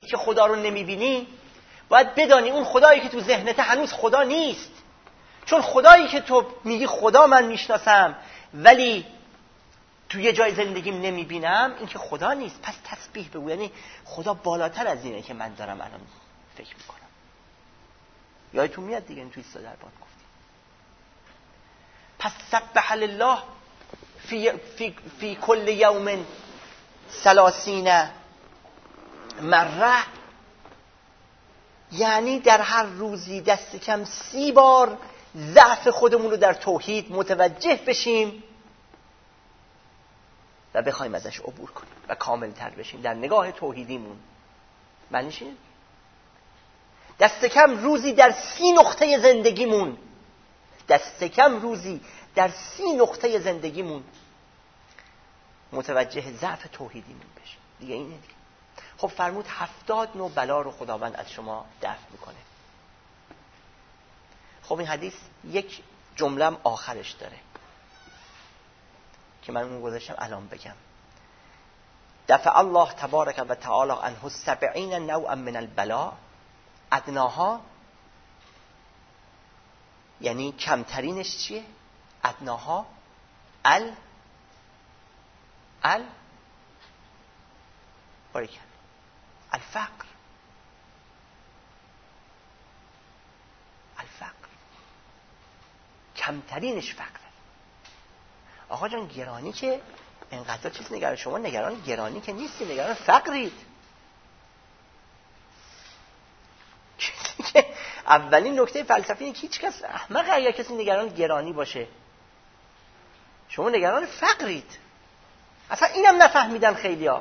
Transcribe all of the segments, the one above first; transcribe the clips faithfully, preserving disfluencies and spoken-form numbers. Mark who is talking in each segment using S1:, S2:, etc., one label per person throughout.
S1: که خدا رو نمیبینی باید بدانی اون خدایی که تو ذهنت هنوز خدا نیست. چون خدایی که تو میگی خدا من میشناسم ولی تو یه جای زندگیم نمیبینم، این که خدا نیست. پس تسبیح بگو، یعنی خدا بالاتر از اینه که من دارم الان فکر میکنم. یادتون میاد دیگه این توی سه در باد گفتیم. پس سبح لله فی, فی, فی کل یوم ثلاثین مره، یعنی در هر روزی دست کم سی بار ضعف خودمون رو در توحید متوجه بشیم و بخوایم ازش عبور کنیم و کامل تر بشیم در نگاه توحیدیمون. معنیش اینه دست کم روزی در سی نقطه زندگیمون دست کم روزی در سی نقطه زندگیمون متوجه ضعف توحیدیمون بشیم. دیگه اینه دیگه. خب فرمود هفتاد نوع بلا رو خداوند از شما دفع میکنه. خب این حدیث یک جمله‌ام آخرش داره که من اون گذاشتم الان بگم. دفع الله تبارک و تعالی عنه سبعین نوعا من البلا، ادناها یعنی کمترینش چیه؟ ادناها ال ال باریکن الفقر الفقر کمترینش فقر. آقا جان گرانی که انقدر چیز نگران، شما نگران گرانی که نیستی، نگران فقرید. اولین نکته فلسفی اینه که هیچ کس احمق اگر کسی نگران گرانی باشه. شما نگران فقرید. اصلا اینم نفهمیدن خیلیا.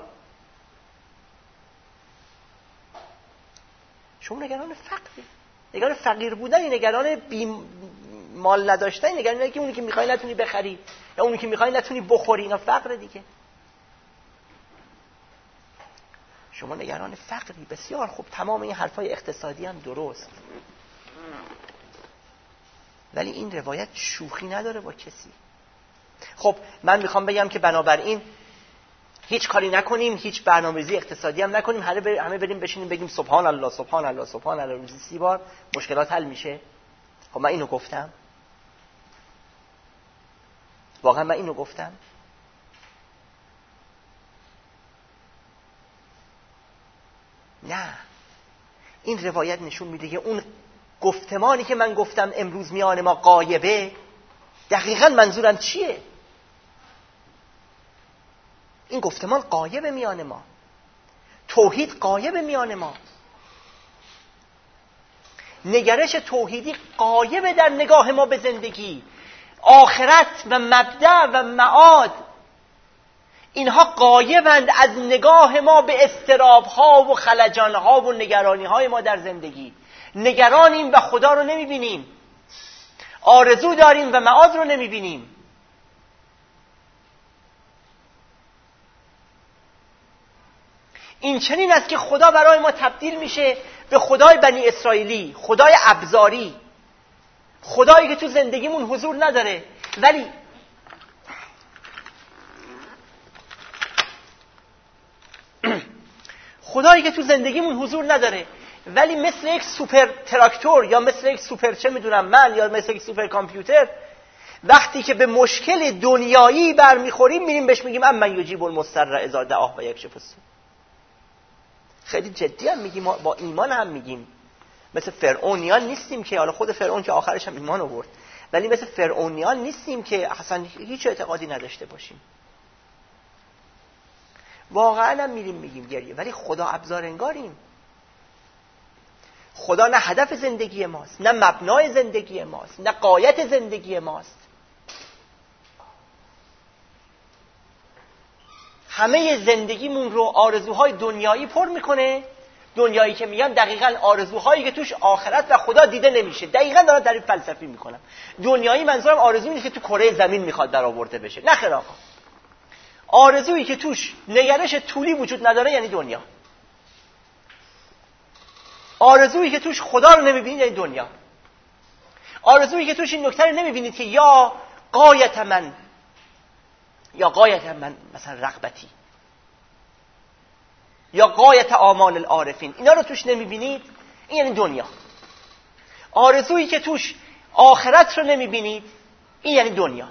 S1: شما نگران فقرید. نگران فقیر بودن، نگران بی مال نداشتن، نگران اینه که اونی که میخوای نتونی بخری یا اونی که میخوای نتونی بخوری، اینا فقر دیگه. شما نگران فقری. بسیار خوب، تمام این حرفای اقتصادی هم درست، ولی این روایت شوخی نداره با کسی. خب من میخوام بگم که بنابراین هیچ کاری نکنیم، هیچ برنامه‌ریزی اقتصادی هم نکنیم، همه بریم بشینیم بگیم سبحان الله سبحان الله سبحان الله روزی سی بار، مشکلات حل میشه. خب من اینو گفتم؟ واقعا من اینو گفتم؟ نه. این روایت نشون میده که اون گفتمانی که من گفتم امروز میان ما غایبه، دقیقاً منظورم چیه؟ این گفتمان غایبه میان ما، توحید غایبه میان ما، نگرش توحیدی غایبه در نگاه ما به زندگی. آخرت و مبدأ و معاد اینها غایبند از نگاه ما به اضطراب‌ها و خلجان‌ها و نگرانی‌های ما در زندگی. نگرانیم و خدا رو نمی‌بینیم، آرزو داریم و معاد رو نمی‌بینیم. این چنین است که خدا برای ما تبدیل میشه به خدای بنی اسرائیلی، خدای ابزاری، خدایی که تو زندگیمون حضور نداره، ولی خدایی که تو زندگیمون حضور نداره ولی مثل یک سوپر تراکتور یا مثل یک سوپر چه میدونم من یا مثل یک سوپر کامپیوتر، وقتی که به مشکل دنیایی برمیخوریم میریم بهش میگیم امن یجیب المضطر اذا دعاه و یکشف السوء. خیلی جدی هم میگیم، با ایمان هم میگیم. مثل فرعونیان نیستیم که، حالا خود فرعون که آخرش هم ایمان آورد، ولی مثل فرعونیان نیستیم که اصلا هیچ اعتقادی نداشته باشیم. واقعا هم میریم میگیم گریه، ولی خدا ابزار انگاریم. خدا نه هدف زندگی ماست، نه مبنای زندگی ماست، نه غایت زندگی ماست. همه زندگیمون رو آرزوهای دنیایی پر میکنه. دنیایی که میگم دقیقاً آرزوهایی که توش آخرت و خدا دیده نمیشه. دقیقاً دارم تعریف فلسفی میکنم. دنیایی منظورم آرزویی نیست که تو کره زمین میخواد برآورده بشه. نه خیر آقا. آرزویی که توش نگرش طولی وجود نداره یعنی دنیا. آرزویی که توش خدا رو نمیبینید یعنی دنیا. آرزویی که توش این نکته رو نمیبینید که یا غایت من یا غایت من مثلا رغبتی، یا غایت آمال العارفین، اینا رو توش نمیبینید، این یعنی دنیا. آرزویی که توش آخرت رو نمیبینید، این یعنی دنیا.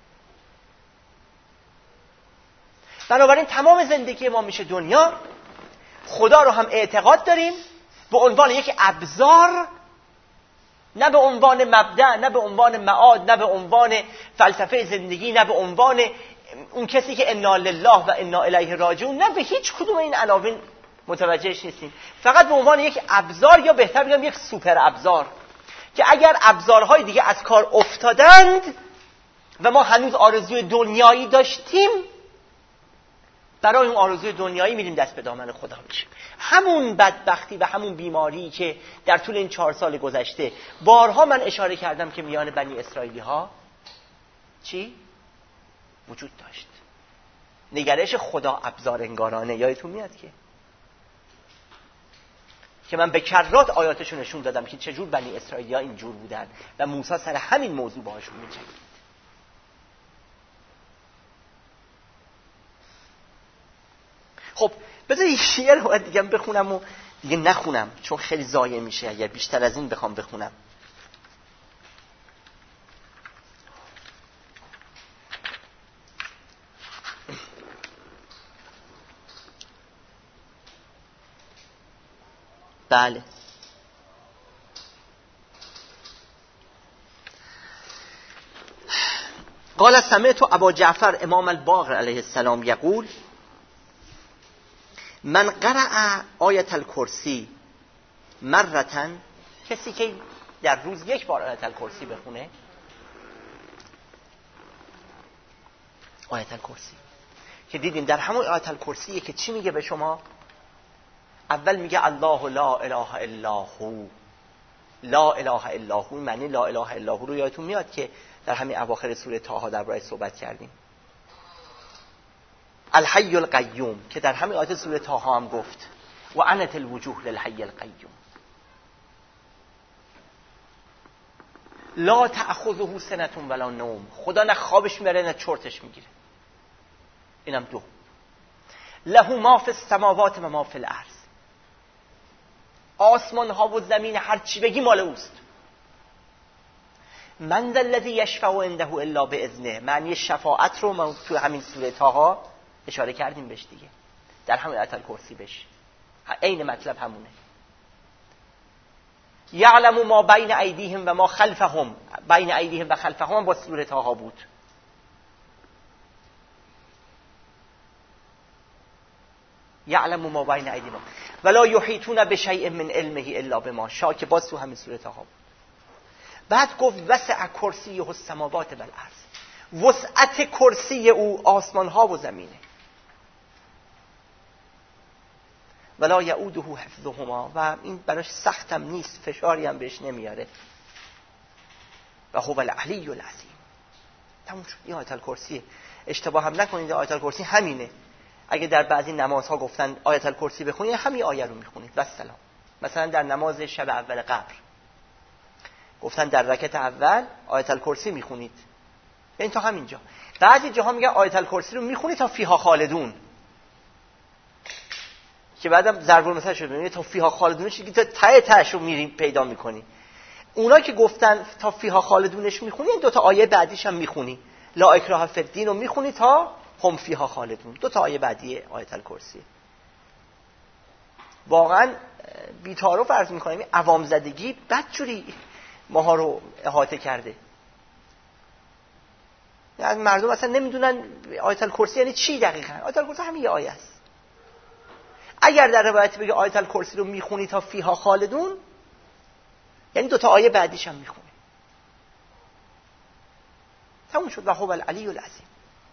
S1: بنابراین تمام زندگی ما میشه دنیا. خدا رو هم اعتقاد داریم به عنوان یک ابزار، نه به عنوان مبدأ، نه به عنوان معاد، نه به عنوان فلسفه زندگی، نه به عنوان اون کسی که انا لله و انا الیه راجعون، نه به هیچ کدوم این عناوین متوجهش نیستیم. فقط به عنوان یک ابزار، یا بهتر بگم یک سوپر ابزار، که اگر ابزارهای دیگه از کار افتادند و ما هنوز آرزوی دنیایی داشتیم، برای اون آرزوی دنیایی میریم دست به دامن خدا میشیم. همون بدبختی و همون بیماری که در طول این چهار سال گذشته بارها من اشاره کردم که میان بنی اسرائیلی ها چی؟ وجود داشت. نگرش خدا ابزار انگارانه. یادتون میاد که که من به کرات آیاتشو نشون دادم که چجور بنی اسرائیلی ها اینجور بودن و موسی سر همین موضوع باهاشون میجنگید. خب بذار یه روایت دیگه بخونم و دیگه نخونم، چون خیلی ضایع میشه اگر بیشتر از این بخوام بخونم. بله قال سمعت ابا جعفر امام الباقر علیه السلام یقول من قرأ آیت الکرسی مرتن، کسی که در روز یک بار آیت الکرسی بخونه، آیت الکرسی که دیدیم در همون آیت الکرسیه که چی میگه به شما؟ اول میگه الله لا اله الا هو، لا اله الا هو معنی لا اله الا هو رو یادتون میاد که در همین اواخر سوره طه درباره‌اش صحبت کردیم. الحی القیوم که در همین آیت سوره طه هم گفت و عنت الوجوه للحی القیوم. لا تأخذه سنة ولا نوم، خدا نه خوابش میبره نه چرتش میگیره. اینم دو. له ما فی السماوات و ما فی الارض، آسمان ها و زمین هر چی بگی مال اوست. من ذا الذی یشفع عنده الا باذنه، معنی شفاعت رو ما تو همین سوره طه اشاره کردیم بهش دیگه، در همین آیت الکرسی بهش عین مطلب همونه. یعلم ما بین ایدیهم و ما خلفهم، بین ایدیهم و خلفهم با سوره طه بود. یعلم ما بین ایدیهم ولا یحیطون بشیء من علمه الا بما شاء که باز تو همین سوره طه بود. بعد گفت وسع کرسیه السماوات و الارض، وسعت کرسی او آسمان ها و زمینه. ولا یعوده حفظهما، و این براش سختم نیست، فشاری هم بهش نمیاره. و هو العلی العظیم. تموم شد. این آیت الکرسیه. اشتباه هم نکنید، آیت الکرسی همینه. اگه در بعضی نمازها گفتن آیت الکرسی بخونید، همین آیه رو میخونید و سلام. مثلا در نماز شب اول قبر گفتن در رکعت اول آیت الکرسی میخونید، یعنی تا همینجا. بعضی جاها میگن آیت الکرسی رو میخونید تا فیها خالدون، که بعدم ضرب المثل شده، میگه تا فیها خالدونش دیگه تا ته تهش رو میریم پیدا میکنی. اونا که گفتن تا فیها خالدونش میخونی، این دو تا آیه بعدیش هم میخونی، لا اکراه فی الدین رو میخونی تا هم فیها خالدون. دو تا آیه بعدی آیت الکرسی. واقعا بی‌تعارف عرض میکنم، عوام زدگی بدجوری ماها رو احاطه کرده. یعنی مردم اصلا نمیدونن آیت الکرسی یعنی چی دقیقاً. آیت الکرسی همین یه آیه است. اگر در روایت بگه آیت الکرسی رو میخونی تا فیها خالدون، یعنی دو تا آیه بعدیش هم میخونی. تموم شد. و هو العلی العظیم.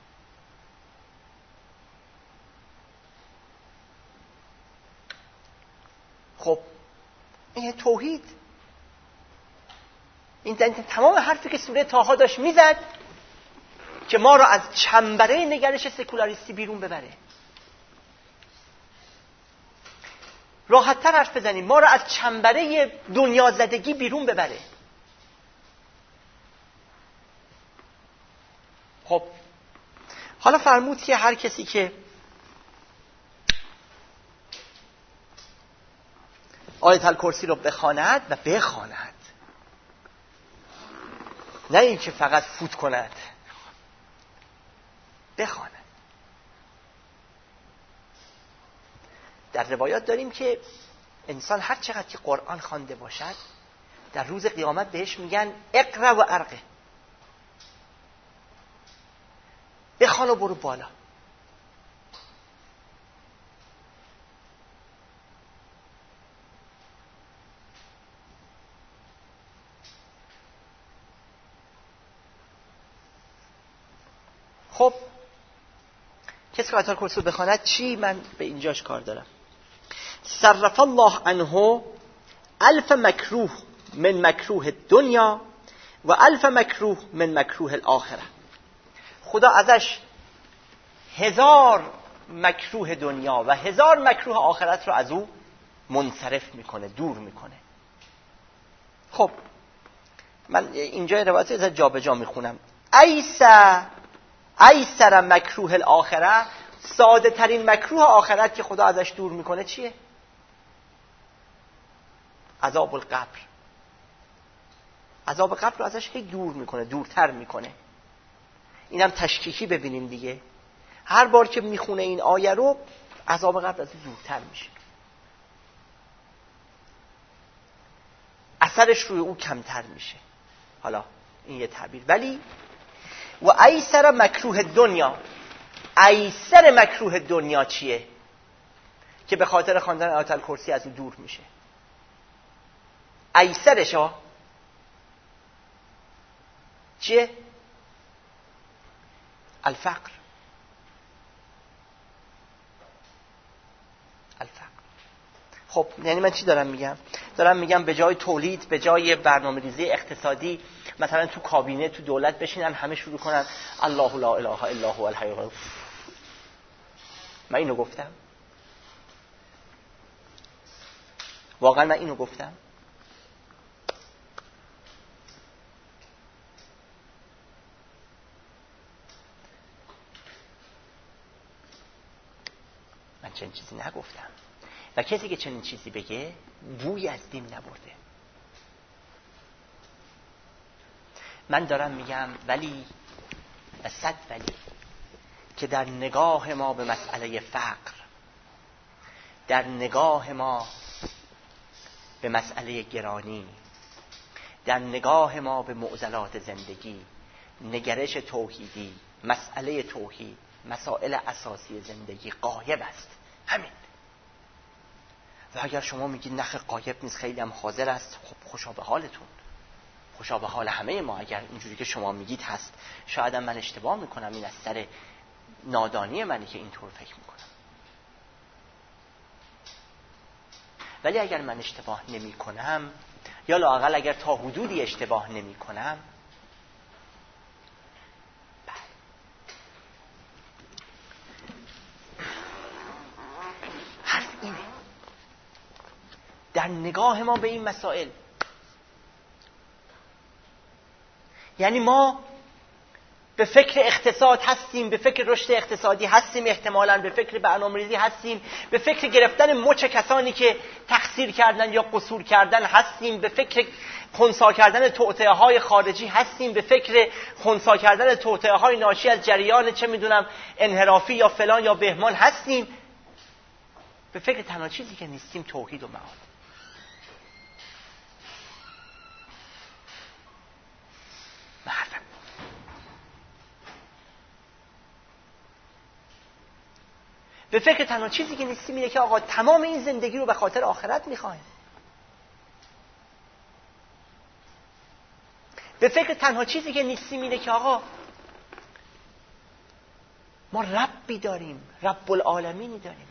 S1: خب این توحید، این تمام حرفی که سوره طه داشت میزد که ما را از چنبره نگرش سکولاریستی بیرون ببره. راحت تر حرف بزنیم، ما را از چنبره دنیا زدگی بیرون ببره. خب حالا فرمود که هر کسی که آیت الکرسی رو بخواند و بخواند، نه اینکه فقط فوت کند، بخواند. در روایات داریم که انسان هر چقدر که قرآن خوانده باشد در روز قیامت بهش میگن اقرا و ارقه، بخوان و برو بالا. خب کسی که آیت الکرسی بخواند چی؟ من به اینجاش کار دارم. صرف الله عنه الف مکروه من مکروه دنیا و الف مکروه من مکروه الاخره. خدا ازش هزار مکروه دنیا و هزار مکروه آخرت رو از او منصرف میکنه، دور میکنه. خب من اینجا روایت از جابجا میخونم. ایسا ایسر مکروه الاخره، ساده ترین مکروه آخرت که خدا ازش دور میکنه چیه؟ عذاب القبر. عذاب قبر رو ازش هی دور میکنه، دورتر میکنه. اینم تشکیکی ببینیم دیگه، هر بار که میخونه این آیه رو عذاب قبر از دورتر میشه، اثرش روی او کمتر میشه. حالا این یه تعبیر. ولی و ایسر مکروه دنیا، ایسر مکروه دنیا چیه؟ که به خاطر خواندن آیت الکرسی از او دور میشه. ایسرش ها چیه؟ الفقر. الفقر. خب یعنی من چی دارم میگم؟ دارم میگم به جای تولید، به جای برنامه‌ریزی اقتصادی، مثلا تو کابینه تو دولت بشینن همه شروع کنن الله لا اله الا هو الحی القیوم. من اینو گفتم؟ واقعا من اینو گفتم؟ من چنین چیزی نگفتم. و کسی که چنین چیزی بگه بوی از دین نبرده. من دارم میگم ولی صد ولی که در نگاه ما به مسئله فقر، در نگاه ما به مسئله گرانی، در نگاه ما به معضلات زندگی، نگرش توحیدی، مسئله توحید، مسائل اساسی زندگی غایب است. همین. و اگر شما میگید نخ غایب نیست، خیلی هم حاضر است، خب خوشا به حالتون، خوشا به حال همه ما. اگر اینجوری که شما میگید هست، شاید هم من اشتباه میکنم، این از سر نادانی منی که اینطور فکر میکنم. ولی اگر من اشتباه نمی کنم، یا لااقل اگر تا حدودی اشتباه نمی کنم، حرف اینه در نگاه ما به این مسائل. یعنی ما به فکر اقتصاد هستیم، به فکر رشد اقتصادی هستیم، احتمالاً به فکر برنامه‌ریزی هستیم، به فکر گرفتن مچ کسانی که تقصیر کردن یا قصور کردن هستیم، به فکر خنثی کردن توطئه‌های خارجی هستیم، به فکر خنثی کردن توطئه‌های ناشی از جریان چه میدونم انحرافی یا فلان یا بهمان هستیم. به فکر تنها چیزی که نیستیم توحید و معاد. محرم. به فکر تنها چیزی که نیستیم اینه که آقا تمام این زندگی رو به خاطر آخرت میخوایم. به فکر تنها چیزی که نیستیم اینه که آقا ما ربی داریم، رب العالمینی داریم.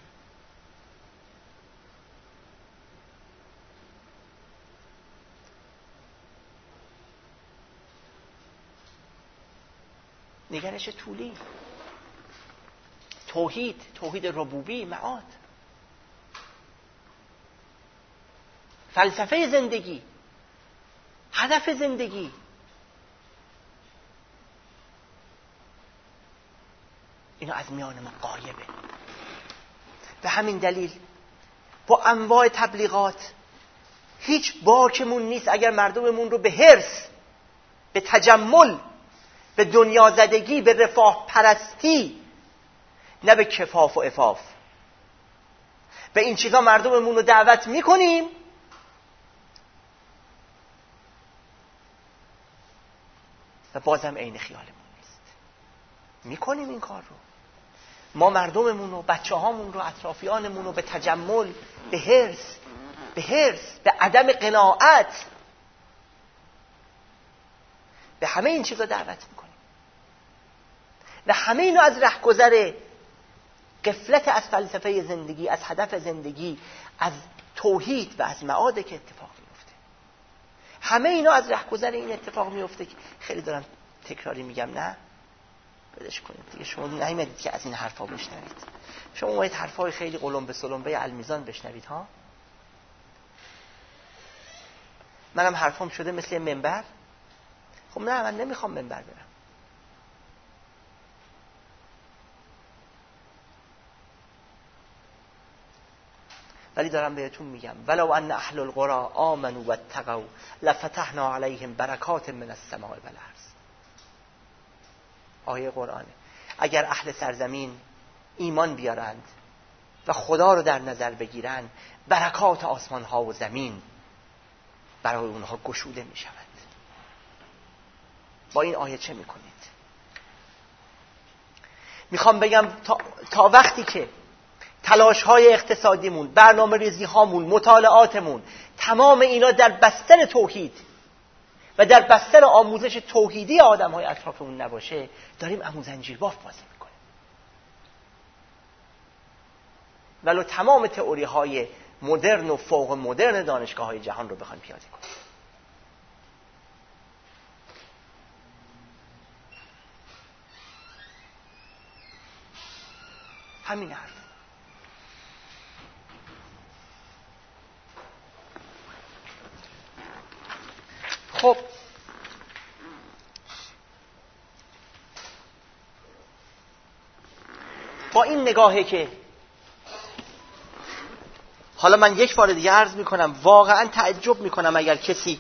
S1: نگرش طولی، توحید، توحید ربوبی، معاد، فلسفه زندگی، هدف زندگی. اینا از میان ما غایبه. به همین دلیل با انواع تبلیغات هیچ باکمون نیست اگر مردممون رو به حرص، به تجمل، به دنیا زدگی، به رفاه پرستی، نه به کفاف و عفاف، به این چیزا مردممون رو دعوت میکنیم و بازم عین خیالمون نیست. میکنیم این کار رو. ما مردممون رو، بچه هامون رو، اطرافیانمون رو به تجمل، به حرص، به حرص، به عدم قناعت، به همه این چیزا دعوت میکنیم و همه اینو از رهگذر غفلت از فلسفه زندگی، از هدف زندگی، از توحید و از معاده که اتفاق میفته. همه اینا از رهگذر این اتفاق میفته که خیلی دارم تکراری میگم، نه بدش کنید دیگه. شما نمیدید که از این حرفا بشنوید. شما باید حرفای خیلی قلم به سلمبه المیزان بشنوید ها. منم حرفام شده مثل منبر. خب نه، من نمیخوام منبر برم. ولی دارم بهتون میگم ولو ان اهل القرى آمنوا واتقوا لفتحنا علیهم برکات من السماء والارض. آیه قرآنه. اگر اهل سرزمین ایمان بیارند و خدا رو در نظر بگیرند، برکات آسمان ها و زمین برای اونها گشوده می شود. با این آیه چه می کنید؟ میخوام بگم تا, تا وقتی که تلاش های اقتصادیمون، برنامه ریزی هامون، مطالعاتمون، تمام اینا در بستر توحید و در بستر آموزش توحیدی آدم های اطرافمون نباشه، داریم عمو زنجیر باف بازی میکنیم. ولو تمام تئوری های مدرن و فوق مدرن دانشگاه های جهان رو بخوایم پیاده کنیم. همین حرف. خب با این نگاهی که حالا من یک بار دیگه عرض میکنم، واقعا تعجب میکنم اگر کسی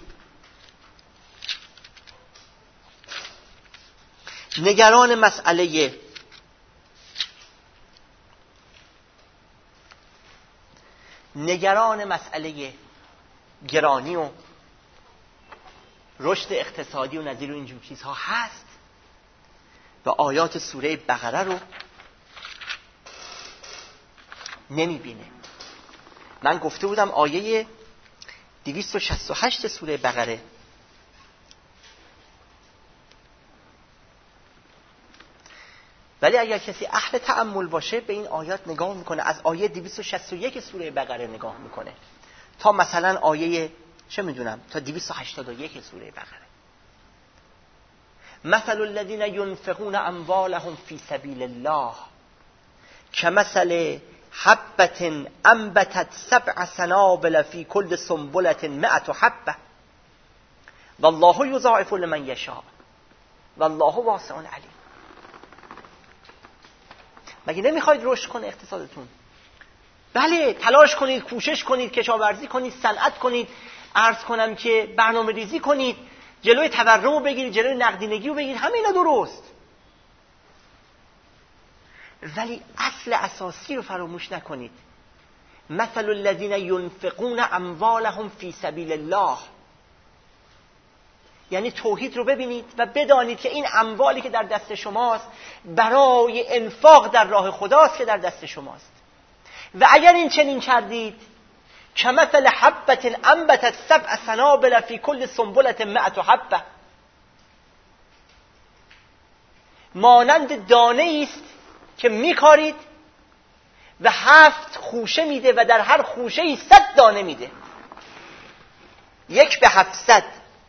S1: نگران مسئله نگران مسئله گرانی و رشد اقتصادی و نظیر و اینجور چیزها هست و آیات سوره بقره رو نمیبینه. من گفته بودم آیه دویست و شصت و هشت سوره بقره ولی اگر کسی اهل تأمل باشه به این آیات نگاه میکنه، از آیه دویست و شصت و یک سوره بقره نگاه میکنه تا مثلا آیه چه میدونم تا دویست و هشتاد و یک سوره بقره. مثل الذین ينفقون اموالهم فی سبیل الله کمثل حبة انبتت سبع سنابل فی کل سنبلة مئة حبة والله یضاعف لمن یشاء والله واسع علیم. مگه نمیخواید رشد کنه اقتصادتون؟ بله، تلاش کنید، کوشش کنید، کشاورزی کنید، صنعت کنید، عرض کنم که برنامه ریزی کنید، جلوی تورم رو بگیرید، جلوی نقدینگی رو بگیرید، همه اینا درست. ولی اصل اساسی رو فراموش نکنید. مثل الذین ينفقون اموالهم فی سبیل الله، یعنی توحید رو ببینید و بدانید که این اموالی که در دست شماست برای انفاق در راه خداست که در دست شماست. و اگر این چنین کردید کمثل حبة انبتت سبع سنابل فی کل سنبلة مئة حبة، مانند دانه است که میکارید و هفت خوشه میده و در هر خوشه ای صد دانه میده، یک به هفتصد.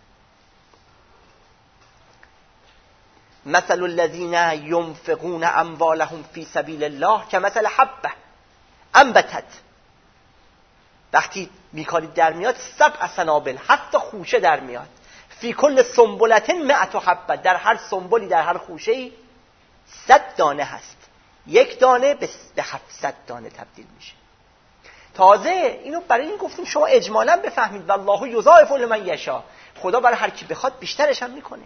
S1: مثل الذین ينفقون اموالهم فی سبیل الله کمثل حبة انبتت، وقتی میکارید در میاد سبع سنابل، هفت خوشه در میاد، فی کل سنبلة مئة حبة، در هر سنبلی، در هر خوشه ای صد دانه هست، یک دانه به هفتصد دانه تبدیل میشه. تازه اینو برای این گفتیم شما اجمالا بفهمید والله یضاعف لمن یشاء، خدا برای هر کی بخواد بیشترش هم میکنه.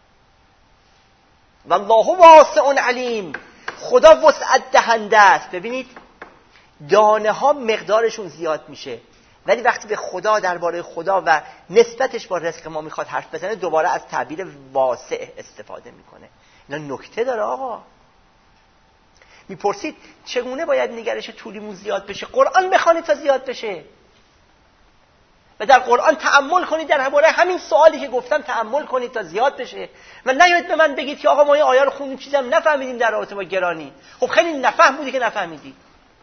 S1: والله واسع علیم، خدا وسعت دهنده است. ببینید دانه ها مقدارشون زیاد میشه، ولی وقتی به خدا درباره خدا و نسبتش با رزق ما میخواد حرف بزنه دوباره از تعبیر واسع استفاده میکنه. اینا نکته داره آقا. میپرسید چگونه باید نگرش طولیمون زیاد بشه؟ قرآن بخوانید تا زیاد بشه و در قرآن تأمل کنید، درباره همین سوالی که گفتم تأمل کنید تا زیاد بشه و نیایید به من بگید که آقا ما این آیه رو خوندیم چیزی هم نفهمیدیم در رابطه با گرانی. خب خیلی نفهم بودی که نفهمیدی،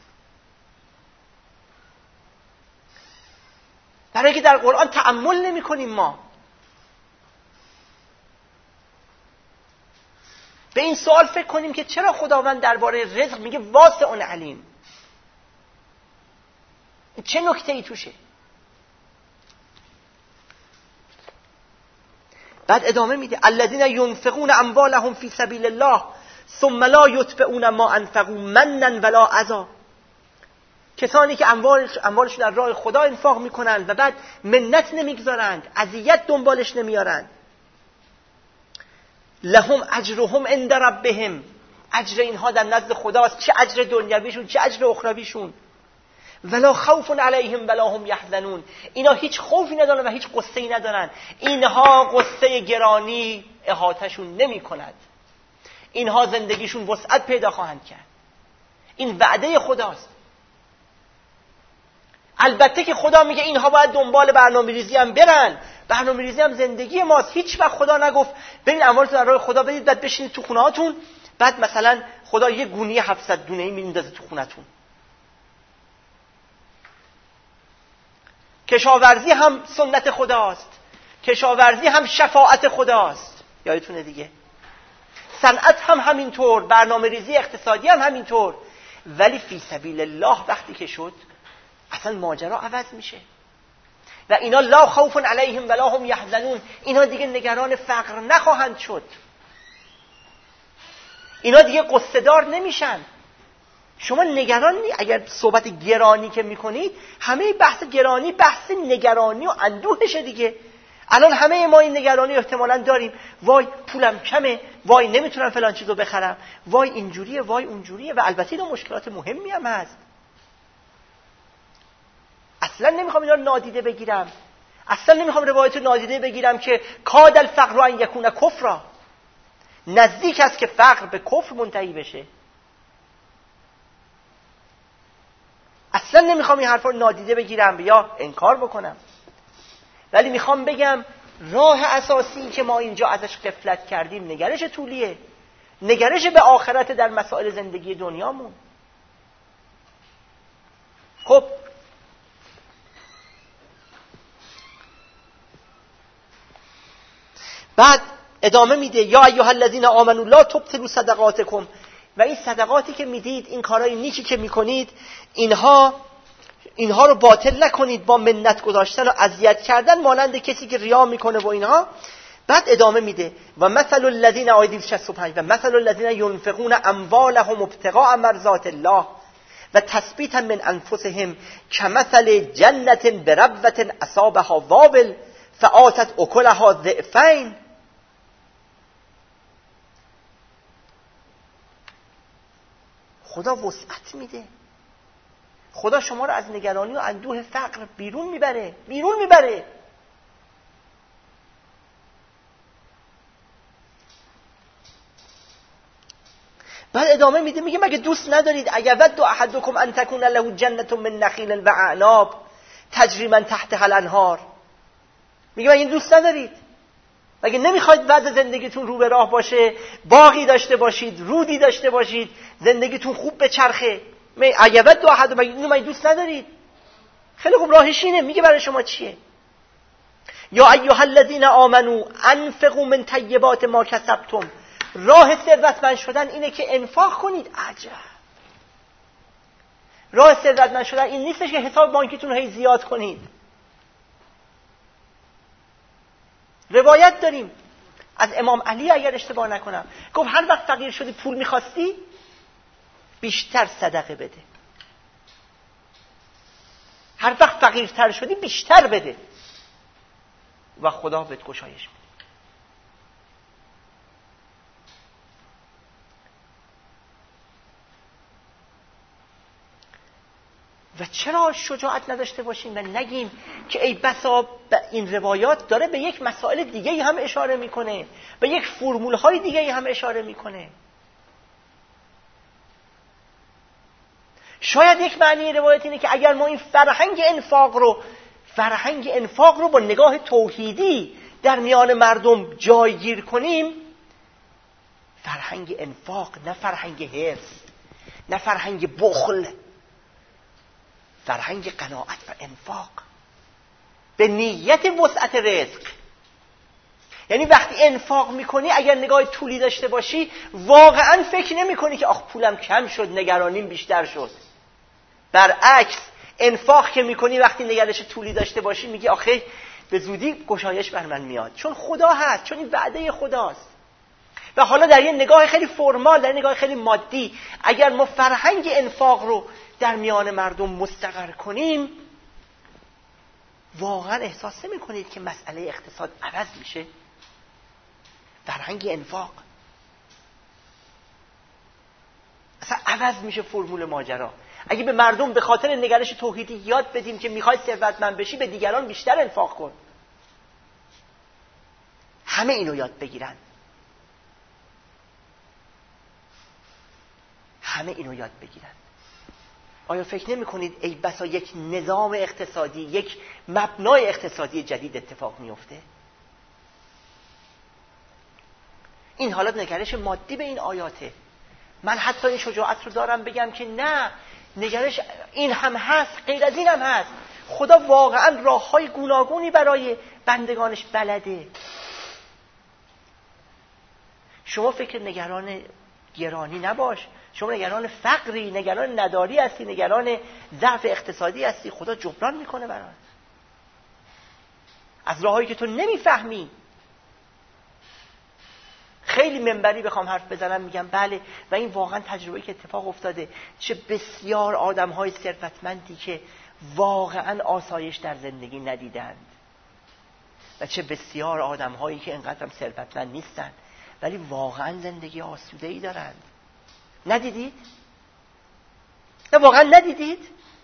S1: برای که در قرآن تأمل نمی کنیم. ما به این سوال فکر کنیم که چرا خداوند درباره رزق میگه واسع علیم، چه نکته ای توشه؟ بعد ادامه میده الذین ينفقون اموالهم فی سبیل الله ثم لا یتبعون ما انفقوا منا ولا اذى، کسانی که اموالش اموالشون در راه خدا انفاق میکنند و بعد منت نمیگذارند، اذیت دنبالش نمیارند. لهم اجرهم عند ربهم، اجر اینها در نزد خداست، چه اجر دنیویشون چه اجر اخرویشون. ولا خوف علیهم ولا هم یحزنون، اینا هیچ خوفی ندارن و هیچ قصه‌ای ندارن. اینها قصه گرانی احاطهشون نمی کند، اینها زندگیشون وسعت پیدا خواهند کرد. این وعده خداست. البته که خدا میگه اینها باید دنبال برنامه‌ریزی هم برن، برنامه‌ریزی هم زندگی ماست. هیچ وقت خدا نگفت برید اموالتون در راه خدا بدید بعد بشینید تو خونه هاتون، بعد مثلا خدا یه گونی هفتصد دونه‌ای میندازه تو خونتون. کشاورزی هم سنت خداست، کشاورزی هم شفاعت خداست، یادتونه دیگه. صنعت هم همینطور، برنامه‌ریزی اقتصادی هم همینطور. ولی فی سبیل الله وقتی که شد اصلا ماجرا عوض میشه و اینا لا خوف علیهم ولا هم یحزنون، اینا دیگه نگران فقر نخواهند شد، اینا دیگه قصه دار نمیشن. شما نگران نی... اگر صحبت گرانی که میکنید، همه بحث گرانی بحث نگرانی و اندوهشه دیگه. الان همه ما این نگرانی احتمالاً داریم، وای پولم کمه، وای نمیتونم فلان چیزو بخرم، وای اینجوریه وای اونجوریه. و البته اینا مشکلات مهمی هم هست، اصلا نمیخوام اینا رو نادیده بگیرم، اصلا نمیخوام روایت رو نادیده بگیرم که کاد الفقر ان یکون کفرا، نزدیک است که فقر به کفر منتهی بشه. اصلا نمیخوام این حرفا رو نادیده بگیرم یا انکار بکنم، ولی میخوام بگم راه اساسی که ما اینجا ازش غفلت کردیم نگرش طولیه، نگرش به آخرت در مسائل زندگی دنیامون. خب بعد ادامه میده یا ایها الذین آمنوا لا تبطلوا صدقاتکم، و این صدقاتی که میدید، این کارهای نیکی که میکنید، اینها اینها رو باطل نکنید با منت گذاشتن و اذیت کردن مانند کسی که ریا میکنه و اینها. بعد ادامه میده و مثل الذین آیه شصت و پنج و مثل الذین ينفقون اموالهم ابتغاء مرضات الله و تثبیتا من انفسهم کمثل جنة بربوة اصابها وابل فآتت اکلها ضعفین. خدا وسعت میده، خدا شما رو از نگرانی و اندوه فقر بیرون میبره، بیرون میبره. بعد ادامه میده میگه مگه دوست ندارید اگر ود احدکم ان تکون له جنة من نخیل و اعناب تجری من تحتها الانهار، میگه مگه دوست ندارید؟ مگه نمیخواید بعد زندگیتون رو به راه باشه، باغی داشته باشید، رودی داشته باشید، زندگیتون خوب بچرخه؟ اگه ود احدکم، مگه اینو دوست ندارید؟ خیلی خوب، راهش اینه. میگه برای شما چیه؟ یا ایها الذین آمنوا انفقوا من طیبات ما کسبتم، راه ثروتمند شدن اینه که انفاق کنید. عجب، راه ثروتمند شدن این نیستش که حساب بانکیتون رو هی زیاد کنید. روایت داریم از امام علی اگر اشتباه نکنم، گفت هر وقت فقیر شدی پول میخواستی بیشتر صدقه بده. هر وقت فقیرتر شدی بیشتر بده و خدا بهت گشایش میده. و چرا شجاعت نداشته باشیم و نگیم که ای بسا این روایات داره به یک مسائل دیگه هم اشاره میکنه، به یک فرمول های دیگه هم اشاره میکنه. شاید یک معنی روایت اینه که اگر ما این فرهنگ انفاق رو فرهنگ انفاق رو با نگاه توحیدی در میان مردم جایگیر کنیم، فرهنگ انفاق، نه فرهنگ حرص، نه فرهنگ بخل، فرهنگ قناعت و انفاق به نیت وسعت رزق. یعنی وقتی انفاق میکنی اگر نگاه طولی داشته باشی واقعا فکر نمیکنی که آخ پولم کم شد نگرانیم بیشتر شد. برعکس انفاق که میکنی وقتی نگرش طولی داشته باشی میگی آخه به زودی گشایش بر من میاد، چون خدا هست، چون این وعده خداست. و حالا در یه نگاه خیلی فرمال، در نگاه خیلی مادی، اگر ما فرهنگ انفاق رو در میان مردم مستقر کنیم، واقعا احساس نمی کنید که مسئله اقتصاد عوض میشه؟ فرهنگ انفاق اصلا عوض میشه فرمول ماجرا. اگه به مردم به خاطر نگرش توحیدی یاد بدیم که میخوای ثروتمند بشی به دیگران بیشتر انفاق کن، همه اینو یاد بگیرن، همه اینو یاد بگیرن. آیا فکر نمی کنید ای بسا یک نظام اقتصادی، یک مبنای اقتصادی جدید اتفاق میفته؟ این حالت نگرش مادی به این آیاته. من حتی این شجاعت رو دارم بگم که نه، نگرش این هم هست، غیر از این هم هست. خدا واقعا راه‌های گوناگونی برای بندگانش بلده. شما فکر نگران گرانی نباش، شما نگران فقری، نگران نداری هستی، نگران ضعف اقتصادی هستی، خدا جبران میکنه برات از راهایی که تو نمیفهمی. خیلی منبری بخوام حرف بزنم میگم بله، و این واقعا تجربه‌ای که اتفاق افتاده. چه بسیار آدم‌های ثروتمندی که واقعا آسایش در زندگی ندیدند و چه بسیار آدم‌هایی که اینقدر هم ثروتمند نیستند ولی واقعا زندگی آسوده‌ای دارند. ندیدید؟ نه واقعا ندیدید؟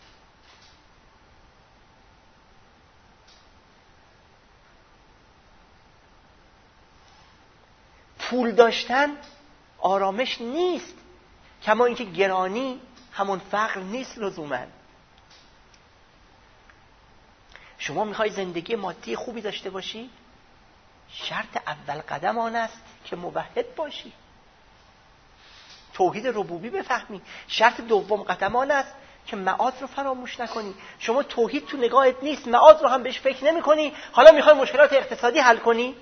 S1: پول داشتن آرامش نیست، کما اینکه گرانی همون فقر نیست لزوما. شما میخوای زندگی مادی خوبی داشته باشی؟ شرط اول قدم آن است که موحد باشی، توحید ربوبی بفهمی. شرط دوم قدم آن است که معاد رو فراموش نکنی. شما توحید تو نگاهت نیست، معاد رو هم بهش فکر نمی کنی، حالا میخوای مشکلات اقتصادی حل کنی؟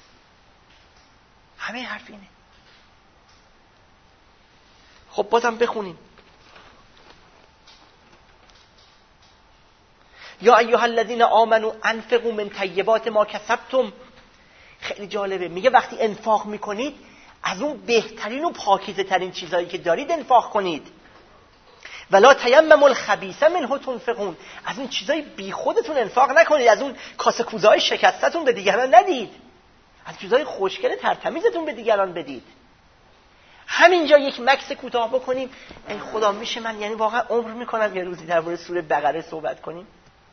S1: همه حرف اینه. خب بازم بخونیم. یا ایها الذین آمنوا انفقوا من طیبات ما کسبتم. خیلی جالبه، میگه وقتی انفاق میکنید از اون بهترین و پاکیزه ترین چیزایی که دارید انفاق کنید. ولا تیمموا الخبیث منه تنفقون. از اون چیزای بی خودتون انفاق نکنید، از اون کاسه کوزه‌های شکستتون به دیگران ندید، از چیزای خوشگل ترتمیزتون به دیگران بدید. همینجا یک مکس کوتاه بکنیم. ای خدا میشه من یعنی واقعا عمر میکنم یه روزی درباره سوره بقره صحبت کنیم؟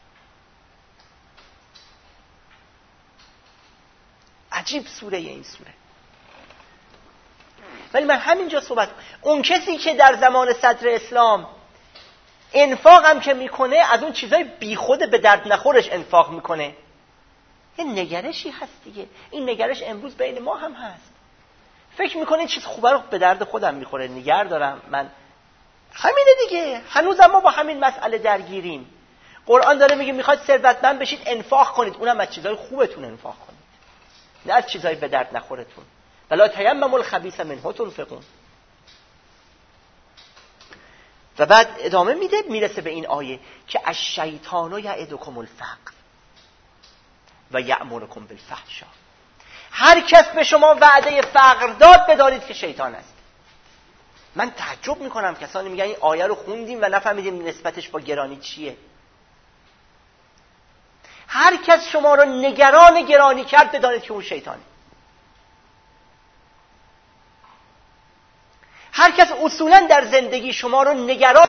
S1: عجیب سوره این سوره. ولی من همینجا صحبت، اون کسی که در زمان صدر اسلام انفاق هم که میکنه از اون چیزای بیخود به درد نخورش انفاق میکنه، این نگرشی هست دیگه. این نگرش امروز بین ما هم هست. فکر میکنه چیز خوبه رو به درد خودم میخوره نگر دارم من. همینه دیگه، هنوز ما با همین مسئله درگیریم. قرآن داره میگه میخواید ثروتمند بشید انفاق کنید، اونم از چیزای خوبتون انفاق کنید، نه از چیزای به درد نخورتون. ولا تیمموا الخبیث منه تنفقون. و بعد ادامه میده، میرسه به این آیه که الشیطان یعدکم الفقر و یأمرکم بالفحشاء. هر کس به شما وعده فقر داد بدانید که شیطان است. من تعجب میکنم کسانی میگن این آیه رو خوندیم و نفهمیدیم نسبتش با گرانی چیه. هر کس شما را نگران گرانی کرد بدانید که اون شیطانه. هر کس اصولا در زندگی شما را نگران